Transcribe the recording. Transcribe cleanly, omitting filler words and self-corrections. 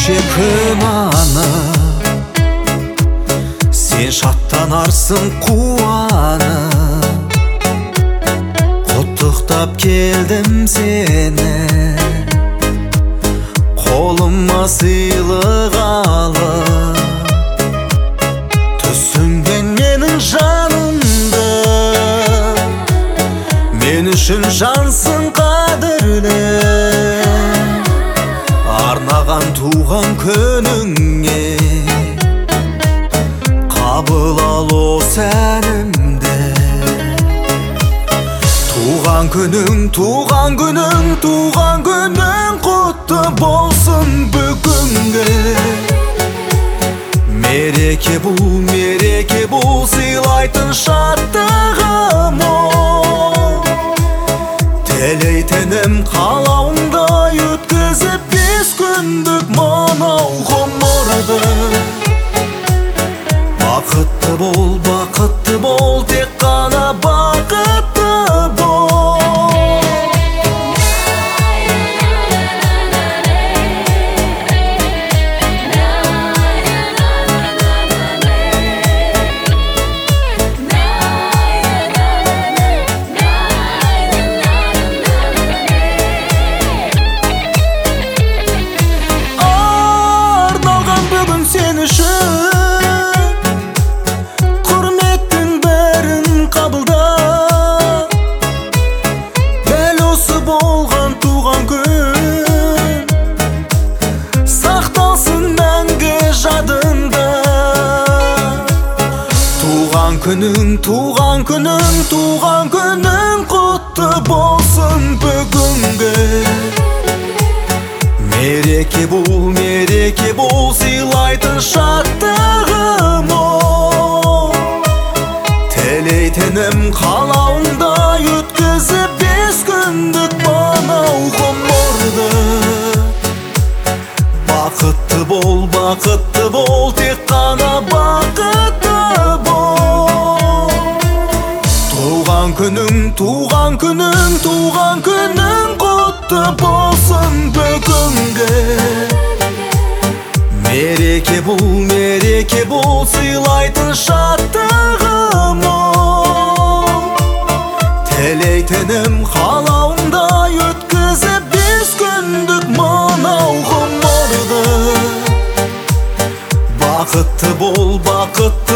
кеше күнанып, сен шаттанарсың қуанып. Құттықтап келдім сені, қолыма сыйлық алып. Түсінген менің жанымды, мен үшін жансың қадірлі. Арнаған туған күніңе қабыл ал осы әнімді. Туған күнің, туған күнің, туған күнің құтты болсын бүгінге. Мереке бұл, сыйлайтын шаттығым ол. Тілейтінім қалауыңдай өткізіп 5 күндік мынау ғұмырды. Бақытты бол, тек қана бақытты бол. Арналған бүгін сен үшін, құрметтің бәрін қабылда. Дәл осы болған туған күн сақталсын мәңгі жадында. Туған күнің, туған күнің, туған күнің құтты болсын бүгінге. Мереке бұл, сыйлайтын шаттығым ол. Тілейтінім қалауыңдай өткізіп 5 күндік мынау ғұмырды. Бақытты бол, тек қана бақытты бол. Туған күнің, туған күнің, туған күнің құтты болсын бүгінге. Мереке бұл, сыйлайтын шаттығым ол. Тілейтінім қалауыңдай өткізіп 5 күндік мынау ғұмырды. Бақытты бол,